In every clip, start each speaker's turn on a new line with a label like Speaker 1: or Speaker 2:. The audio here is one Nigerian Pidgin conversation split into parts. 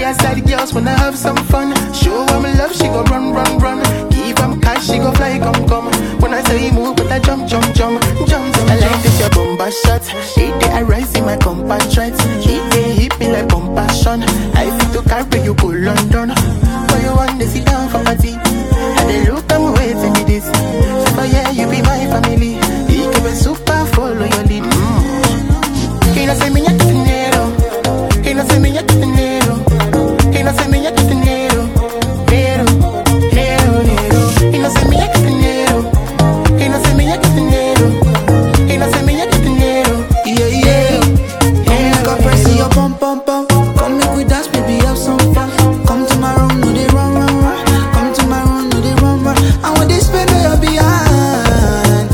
Speaker 1: a side girls wanna have some fun. Show them love, she go run, run, run. Give them cash, she go fly, come, come. When I say move, but I jump, jump, jump, jump, jump. I like this your bomba shot. She day I rise in my compact stripes. She day hit me like compassion. I feel to carry you go London. Why you want to sit down for party? And they look, I'm waiting for this. So for yeah, you be my family. You keep it super, follow your lead. He no say me ya dinero. He no say me ya dinero. He no say me ya dinero. Nero, nero, nero. He no say me ya dinero. He no say me ya dinero. He no say me ya dinero.
Speaker 2: Yeah, yeah. Come got press your pum pum pum. Come make we dance, baby, have some fun. Come to my room, no they run, run, run. Come to my room, no they run, run. I want this spin where you're behind.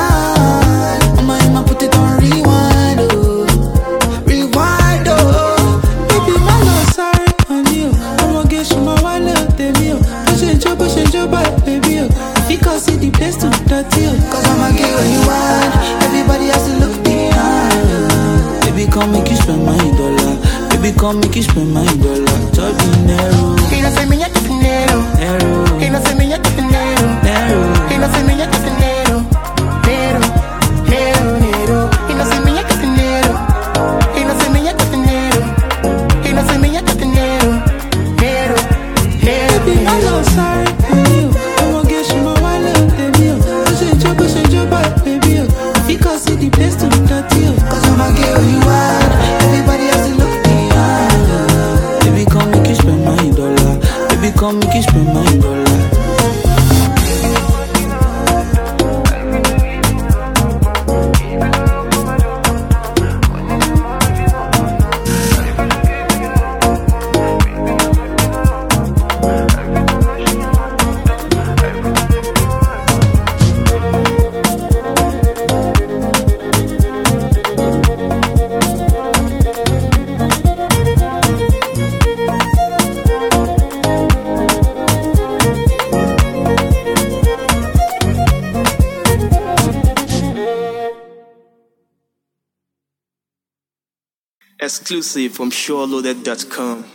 Speaker 2: I'ma put it on rewind, oh. Rewind, oh. Baby, my love, sorry, honey, oh. I'ma get you my wallet, baby, oh. Push and job, baby, oh. If you can't see the place to dirty, oh. Cause I'ma get what you want. Everybody has to look behind, oh. Baby, come make you spend my dollar. Baby, come make you spend my dollar. Talk dinero.
Speaker 1: He no say me ya dinero.
Speaker 2: Nero.
Speaker 1: He no say me ya dinero.
Speaker 2: Nero.
Speaker 1: He no say me ya dinero. Nero, nero, nero. He no say me ya dinero. He no say me ya dinero. He no say me ya dinero. Nero, nero,
Speaker 2: Baby, my
Speaker 1: nero.
Speaker 2: love, sorry, honey, oh. I'ma get you my wallet, baby, oh. Push and job, baby, oh. If you can't see the place to dirty, oh. Cause I'ma get what you want. Everybody has to look behind, oh. Baby, come make you spend my dollar. Baby, come make you spend my dollar.
Speaker 3: Exclusive from SureLoaded.com.